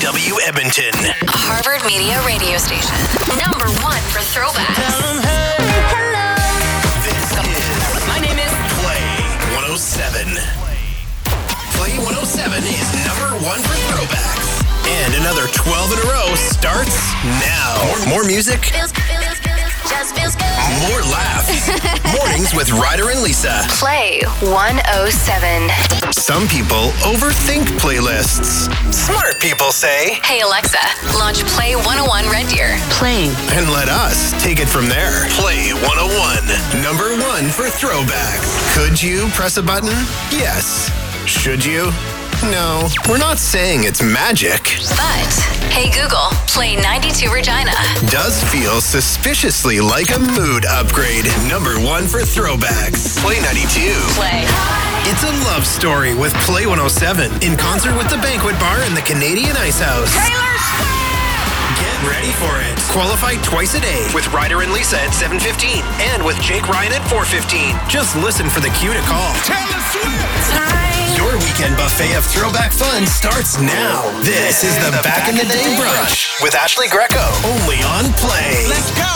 KCRW Edmonton. A Harvard Media radio station. Number one for throwbacks. This is My name is Play 107. Play 107 is number one for throwbacks. And another 12 in a row starts now. More music, more laughs. Mornings with Ryder and Lisa. Play 107. Some people overthink playlists. Smart people say, Hey Alexa, launch Play 101 Red Deer. Playing. and let us take it from there. Play 101, number one for throwbacks. Could you press a button? Yes. Should you? No. We're not saying it's magic. But, hey Google, play 92 Regina. Does feel suspiciously like a mood upgrade. Number one for throwbacks. Play 92. Play. It's a love story with Play 107 in concert with the Banquet Bar and the Canadian Ice House. Get ready for it. Qualify twice a day with Ryder and Lisa at 7:15 and with Jake Ryan at 4:15. Just listen for the cue to call. Your weekend buffet of throwback fun starts now. This is the Back in the Day Brunch with Ashley Greco. Only on Play. Let's go.